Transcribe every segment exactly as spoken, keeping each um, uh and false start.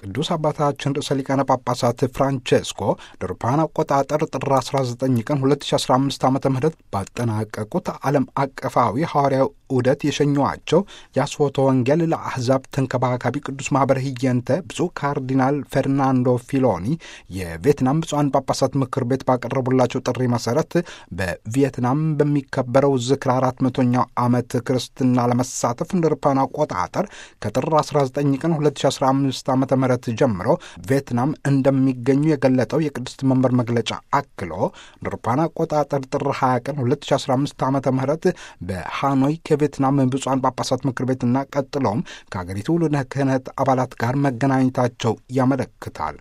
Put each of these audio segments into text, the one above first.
ቅዱስ አባታችን ርዕሰ ሊቃነ ጳጳሳት ፍራንቼስኮ አውሮፓውያን አቆጣጠር ጥር አስራ ዘጠኝ ቀን ሁለት ሺህ አስራ አምስት ዓመተ ምህረት ባጠናቀቁት ዓለም አቀፋዊ ሐዋርያዊ ዑደት የሸኟቸው የአስፎተ ወንጌል ለአሕዛብ ተንከባካቢ ቅዱስ ማኅበረ ህየንተ ብፁዕ ካርዲናል ፈርናንዶ ፊሎኒ የቪየትናም ብፁዓን ጳጳሳት ምክር ቤት ባቀረቡላቸው ጥሪ መሠረት በቪየትናም በሚከበረው ዝክር አራት መቶኛው ዓመት ክርስትና ለመሳተፍ እንደ አውሮፓውያን አቆጣጠር ከጥር አስራ ዘጠኝ ቀን ሁለት ሺህ አስራ አምስት ዓመተ ምህረት ጀምሮ ቪየትናም እንደሚገኙ የገለጠው የቅድስት መንበር መግለጫ አክሎ እንደ አውሮፓውያን አቆጣጠር ጥር ሃያ ቀን ሁለት ሺህ አስራ አምስት ዓመተ ምህረት በሃኖይ ከቪየትናም ብፁዓን ጳጳሳት ምክር ቤትና ቀጥሎም ከአገሪቱ ልዑለ ክህነት አባላት ጋር መገናኘታቸው ያመለክታል።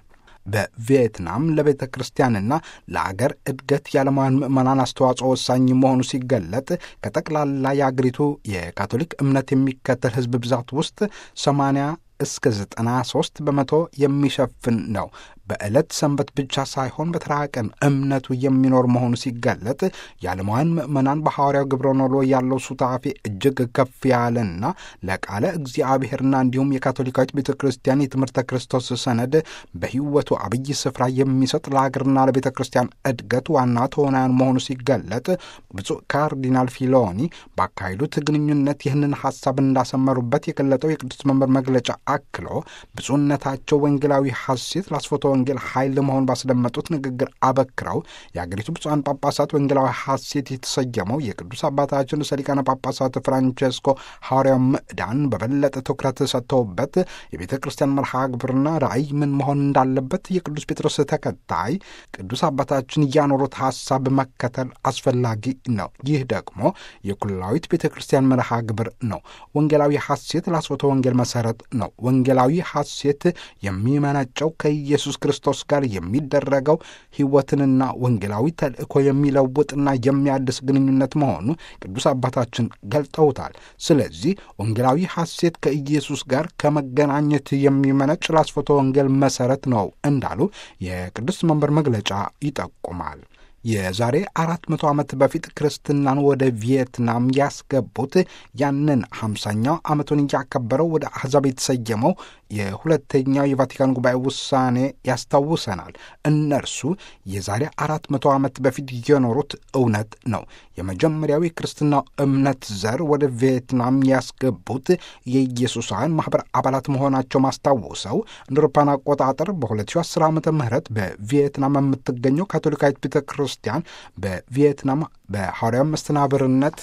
በቪየትናም ለቤተ ክርስቲያንና ለአገር እድገት የዓለማውያን ምዕመናን አስተዋጽኦ ወሳኝ መሆኑ ሲገለጥ ከጠቅላላ የአገሪቱ የካቶሊክ እምነት የሚከተል ሕዝብ ብዛት ውስጥ ሰማንያ እስከ ዘጠና ሦስት በመቶ የሚሸፍን ነው። በዕለት ሰንበት ብቻ ሳይሆን በተራ ቀን እምነቱ የሚኖር መሆኑ ሲገለጥ የዓለማውያን ምዕመናን በሐዋርያው ግብረ ኖሎ ያለው ሱታፌ እጅግ ከፍ ያለና ለቃለ እግዚአብሔርና እንዲሁም የካቶሊካዊት ቤተ ክርስቲያን የትምህርተ ክርስቶስ ሰነድ በሕይወቱ አብይ ስፍራ የሚሰጥ ለአገርና ለቤተ ክርስቲያን እድገት ዋና ተዋናያን መሆኑ ሲገለጥ ብፁዕ ካርዲናል ፊሎኒ ባካሄዱት ግንኙነት ይህንን ሐሳብ እንዳሰመሩበት የገለጠው የቅዱስ መንበር መግለጫ አክሎ ብፁዕነታቸው ወንጌላዊ ሐሴት ለአስፎተ ወንጌል ኃይል መሆን ባስደመጡት ንግግር አበክረው የአገሪቱ ብፁዓን ጳጳሳት ወንጌላዊ ሐሴት የተሰየመው የቅዱስ አባታችን ርዕሰ ሊቃነ ጳጳሳት ፍራንቼስኮ ሐዋርያዊ ምዕዳን በበለጠ ትኩረት ሰጥተውበት የቤተ ክርስቲያን መርሃ ግብርና ራእይ ምን መሆን እንዳለበት የቅዱስ ጴጥሮስ ተከታይ ቅዱስ አባታችን እያኖሩት ሐሳብ መከተል አስፈላጊ ነው። ይህ ደግሞ የኩላዊት ቤተ ክርስቲያን መርሃ ግብር ነው። ወንጌላዊ ሐሴት ለአስፎተ ወንጌል መሠረት ነው። ወንጌላዊ ሐሴት የሚመነጨው ከኢየሱስ ክርስቶስ ጋር የሚደረገው ሕይወትንና ወንጌላዊ ተልእኮ የሚለውጥና የሚያድስ ግንኙነት መሆኑ ቅዱስ አባታችን ገልጠውታል። ስለዚህ ወንጌላዊ ሐሴት ከኢየሱስ ጋር ከመገናኘት የሚመነጭ ለአስፎተ ወንጌል መሠረት ነው እንዳሉ የቅዱስ መንበር መግለጫ ይጠቁማል። የዛሬ አራት መቶ ዓመት በፊት ክርስትናን ወደ ቪየትናም ያስገቡት ያንን ሀምሳኛው ዓመቱን እያከበረው ወደ አሕዛብ የተሰየመው የሁለተኛው የቫቲካን ጉባኤ ውሳኔ ያስታውሰናል። እነርሱ የዛሬ አራት መቶ ዓመት በፊት የኖሩት እውነት ነው። የመጀመሪያው የክርስትናው እምነት ዘር ወደ ቪየትናም ያስገቡት የኢየሱሳውያን ማኅበር አባላት መሆናቸው ማስታውሰው እንደ አውሮፓውያን አቆጣጠር በሁለት ሺህ አስር ዓመተ ምህረት በቪየትናም የምትገኘው ካቶሊካዊት ቤተ ክርስቲያን በቪየትናም በሐዋርያዊ መስተናብርነት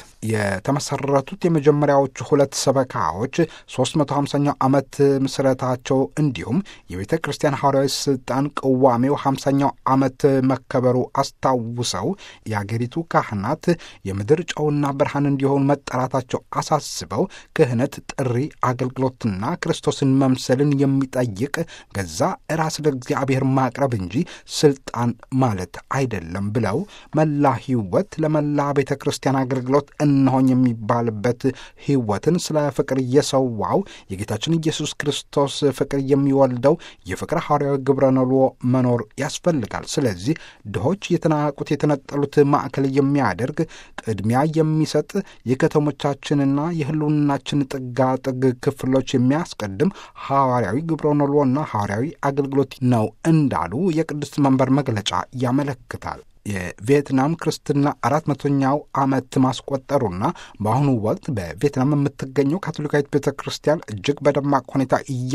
የተመሰረቱት የመጀመሪያዎቹ ሁለት ሰበካዎች ሦስት መቶ ሃምሳኛው ዓመት ምስረታቸው እንዲሁም የቤተ ክርስቲያን ሐዋርያዊ ሥልጣን ቅዋሜው ሃምሳኛው ዓመት መከበሩ አስታውሰው የአገሪቱ ካህናት የምድር ጨውና ብርሃን እንዲሆኑ መጠራታቸው አሳስበው ክህነት ጥሪ፣ አገልግሎትና ክርስቶስን መምሰልን የሚጠይቅ ገዛ ራስ ለእግዚአብሔር ማቅረብ እንጂ ሥልጣን ማለት አይደለም ብለው መላ ሕይወት ለመላ ቤተ ክርስቲያን አገልግሎት እነሆኝ የሚባልበት ሕይወትን ስለ ፍቅር እየሰዋው የጌታችን ኢየሱስ ክርስቶስ ፍቅር የሚወልደው የፍቅር ሐዋርያዊ ግብረ ኖሎ መኖር ያስፈልጋል። ስለዚህ ድሆች፣ የተናቁት፣ የተነጠሉት ማዕከል የሚያደርግ ቅድሚያ የሚሰጥ የከተሞቻችንና የህልውናችን ጥጋጥግ ክፍሎች የሚያስቀድም ሐዋርያዊ ግብረ ኖሎና ሐዋርያዊ አገልግሎት ነው እንዳሉ የቅድስት መንበር መግለጫ ያመለክታል። የቪየትናም ክርስትና አራት መቶኛው ዓመት ማስቆጠሩና በአሁኑ ወቅት በቪየትናም የምትገኘው ካቶሊካዊት ቤተ ክርስቲያን እጅግ በደማቅ ሁኔታ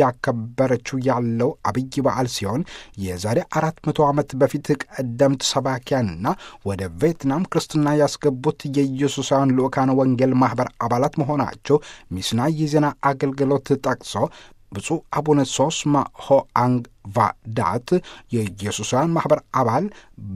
እያከበረችው ያለው አብይ በዓል ሲሆን የዛሬ አራት መቶ ዓመት በፊት ቀደምት ሰባኪያንና ወደ ቪየትናም ክርስትና ያስገቡት የኢየሱሳውያን ልዑካነ ወንጌል ማኅበር አባላት መሆናቸው ሚስና የዜና አገልግሎት ጠቅሶ ብፁዕ አቡነ ሶስማ ሆአንግ ቫዳት የኢየሱሳውያን ማኅበር አባል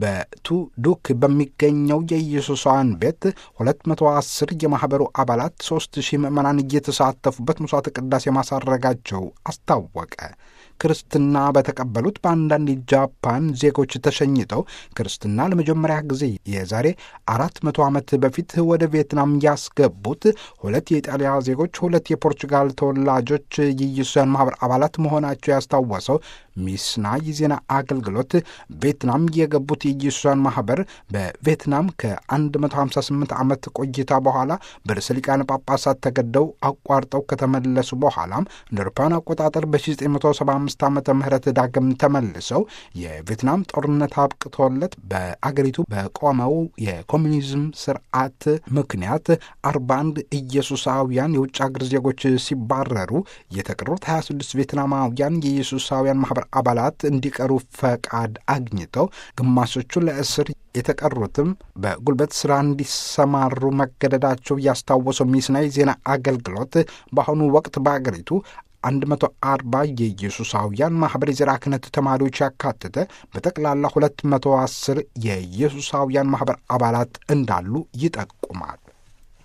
በቱዱክ በሚገኘው የኢየሱሳውያን ቤት ሁለት መቶ አስር የማኅበሩ አባላት ሦስት ሺህ ምዕመናን እየተሳተፉበት ምሥዋዕተ ቅዳሴ ማሳረጋቸው አስታወቀ። ክርስትና በተቀበሉት በአንዳንድ የጃፓን ዜጎች ተሸኝተው ክርስትና ለመጀመሪያ ጊዜ የዛሬ አራት መቶ ዓመት በፊት ወደ ቪየትናም ያስገቡት ሁለት የኢጣሊያ ዜጎች፣ ሁለት የፖርቹጋል ተወላጆች የኢየሱሳውያን ማኅበር አባላት መሆናቸው ያስታወሰው ሚስና የዜና አገልግሎት ቪየትናም የገቡት የኢየሱሳውያን ማህበር በቪየትናም ከ158 ዓመት ቆይታ በኋላ በርዕሰ ሊቃነ ጳጳሳት ተገደው አቋርጠው ከተመለሱ በኋላም እንደ አውሮፓውያን አቆጣጠር በ1975 ዓመተ ምህረት ዳግም ተመልሰው የቪየትናም ጦርነት አብቅቶለት በአገሪቱ በቆመው የኮሙኒዝም ስርዓት ምክንያት አርባ አንድ ኢየሱሳውያን የውጭ አገር ዜጎች ሲባረሩ የተቀሩት ሀያ ስድስት ቪየትናማውያን የኢየሱሳውያን ማህበር አባላት እንዲቀሩ ፈቃድ አግኝተው ግማሾቹ ለእስር የተቀሩትም በጉልበት ስራ እንዲሰማሩ መገደዳቸው ያስታወሰው ሚስና የዜና አገልግሎት በአሁኑ ወቅት በአገሪቱ አንድ መቶ አርባ የኢየሱሳውያን ማህበር የዘራ ክህነት ተማሪዎች ያካተተ በጠቅላላ ሁለት መቶ አስር የኢየሱሳውያን ማህበር አባላት እንዳሉ ይጠቁማል።